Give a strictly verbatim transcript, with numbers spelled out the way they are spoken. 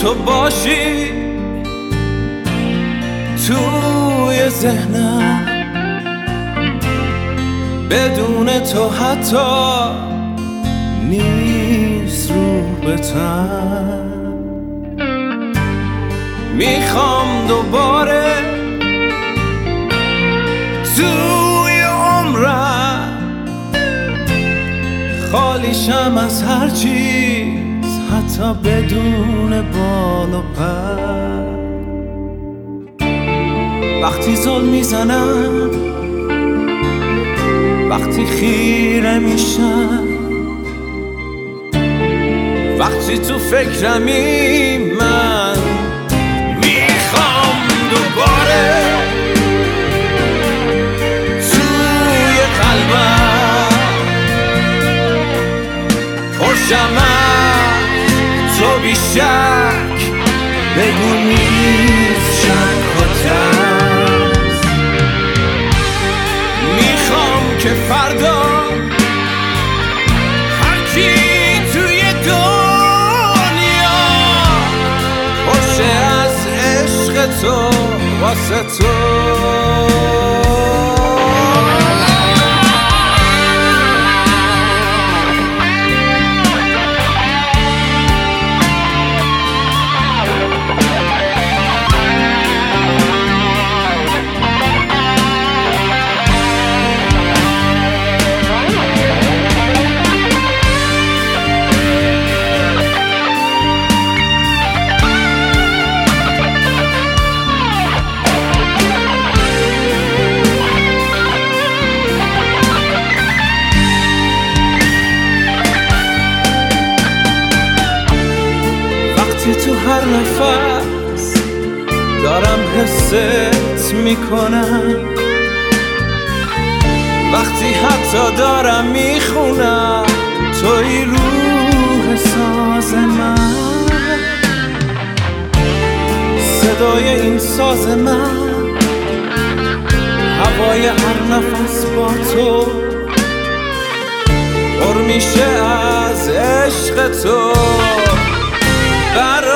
تو باشی توی ذهنم، بدون تو حتی نیست روح به تن. میخوام دوباره توی عمرم خالیشم از هر چیز، حتی بدون بال و پر. وقتی زل میزنم، وقتی خیره میشم، وقتی تو فکرمی، من میخوام دوباره توی قلبم پرشم از تو بیشک، بگو نیست شک و ترس. میخوام که فردا هر کی توی دنیا باشه از عشق تو واسه تو. تو هر نفس دارم حست میکنم، وقتی حتی دارم میخونم توی روح ساز من. صدای این ساز من، هوای هر نفس با تو پر میشه از عشق تو. برای